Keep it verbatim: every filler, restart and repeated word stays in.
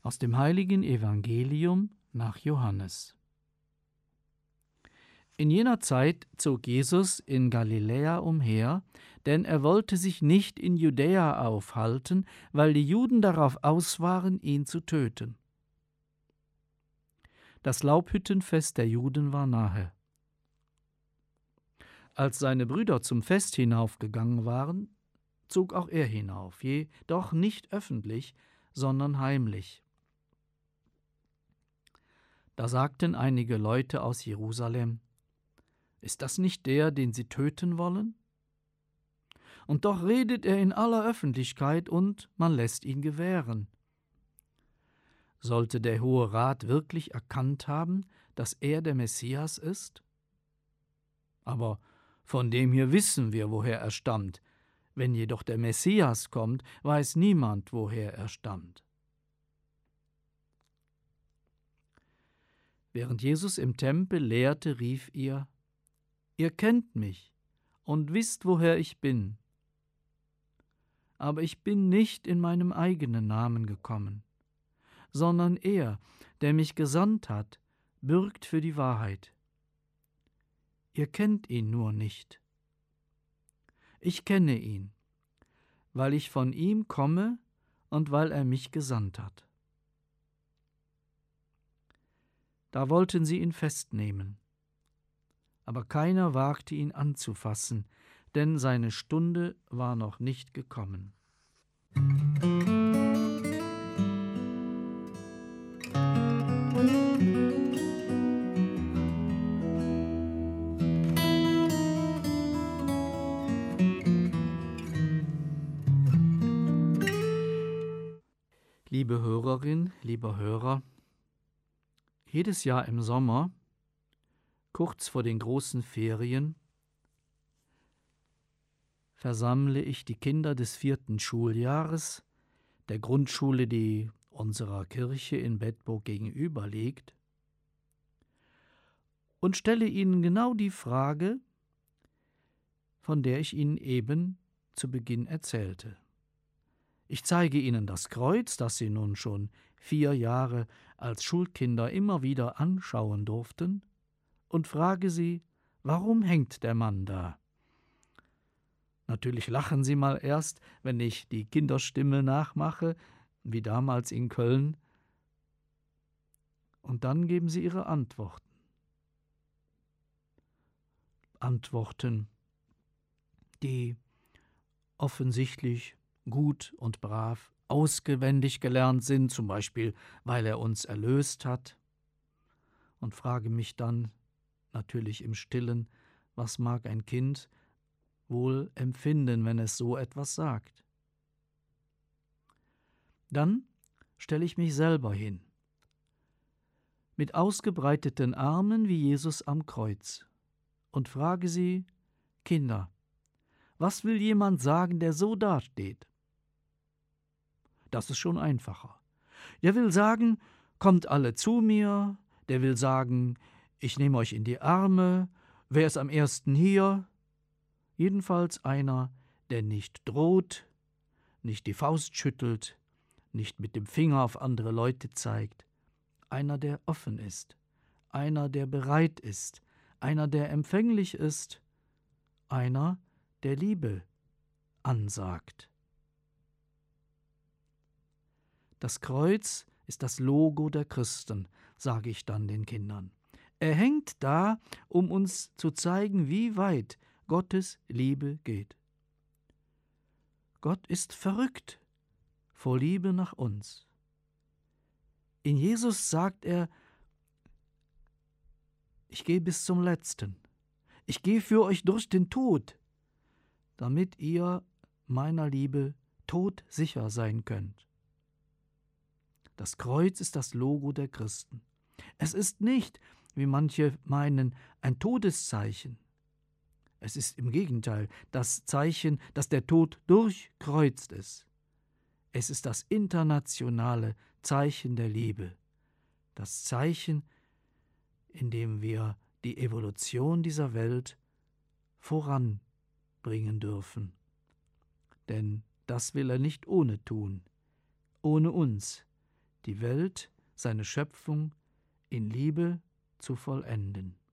Aus dem heiligen Evangelium nach Johannes. In jener Zeit zog Jesus in Galiläa umher, denn er wollte sich nicht in Judäa aufhalten, weil die Juden darauf aus waren, ihn zu töten. Das Laubhüttenfest der Juden war nahe. Als seine Brüder zum Fest hinaufgegangen waren, zog auch er hinauf, jedoch nicht öffentlich, sondern heimlich. Da sagten einige Leute aus Jerusalem: Ist das nicht der, den sie töten wollen? Und doch redet er in aller Öffentlichkeit und man lässt ihn gewähren. Sollte der Hohe Rat wirklich erkannt haben, dass er der Messias ist? Aber von dem hier wissen wir, woher er stammt. Wenn jedoch der Messias kommt, weiß niemand, woher er stammt. Während Jesus im Tempel lehrte, rief er: Ihr kennt mich und wisst, woher ich bin. Aber ich bin nicht in meinem eigenen Namen gekommen, sondern er, der mich gesandt hat, bürgt für die Wahrheit. Ihr kennt ihn nur nicht. Ich kenne ihn, weil ich von ihm komme und weil er mich gesandt hat. Da wollten sie ihn festnehmen. Aber keiner wagte ihn anzufassen, denn seine Stunde war noch nicht gekommen. Liebe Hörerin, lieber Hörer, jedes Jahr im Sommer, kurz vor den großen Ferien, versammle ich die Kinder des vierten Schuljahres der Grundschule, die unserer Kirche in Bedburg gegenüber liegt, und stelle ihnen genau die Frage, von der ich Ihnen eben zu Beginn erzählte. Ich zeige ihnen das Kreuz, das sie nun schon vier Jahre als Schulkinder immer wieder anschauen durften, und frage sie, warum hängt der Mann da? Natürlich lachen sie mal erst, wenn ich die Kinderstimme nachmache, wie damals in Köln, und dann geben sie ihre Antworten. Antworten, die offensichtlich gut und brav auswendig gelernt sind, zum Beispiel, weil er uns erlöst hat, und frage mich dann natürlich im Stillen, was mag ein Kind wohl empfinden, wenn es so etwas sagt. Dann stelle ich mich selber hin, mit ausgebreiteten Armen wie Jesus am Kreuz, und frage sie: Kinder, was will jemand sagen, der so dasteht? Das ist schon einfacher. Der will sagen, kommt alle zu mir, der will sagen, ich nehme euch in die Arme, wer ist am ersten hier? Jedenfalls einer, der nicht droht, nicht die Faust schüttelt, nicht mit dem Finger auf andere Leute zeigt, einer, der offen ist, einer, der bereit ist, einer, der empfänglich ist, einer, der Liebe ansagt. Das Kreuz ist das Logo der Christen, sage ich dann den Kindern. Er hängt da, um uns zu zeigen, wie weit Gottes Liebe geht. Gott ist verrückt vor Liebe nach uns. In Jesus sagt er: Ich gehe bis zum Letzten. Ich gehe für euch durch den Tod, damit ihr meiner Liebe todsicher sein könnt. Das Kreuz ist das Logo der Christen. Es ist nicht, wie manche meinen, ein Todeszeichen. Es ist im Gegenteil das Zeichen, dass der Tod durchkreuzt ist. Es ist das internationale Zeichen der Liebe, das Zeichen, in dem wir die Evolution dieser Welt voranbringen dürfen. Denn das will er nicht ohne tun, ohne uns, die Welt, seine Schöpfung, in Liebe zu vollenden.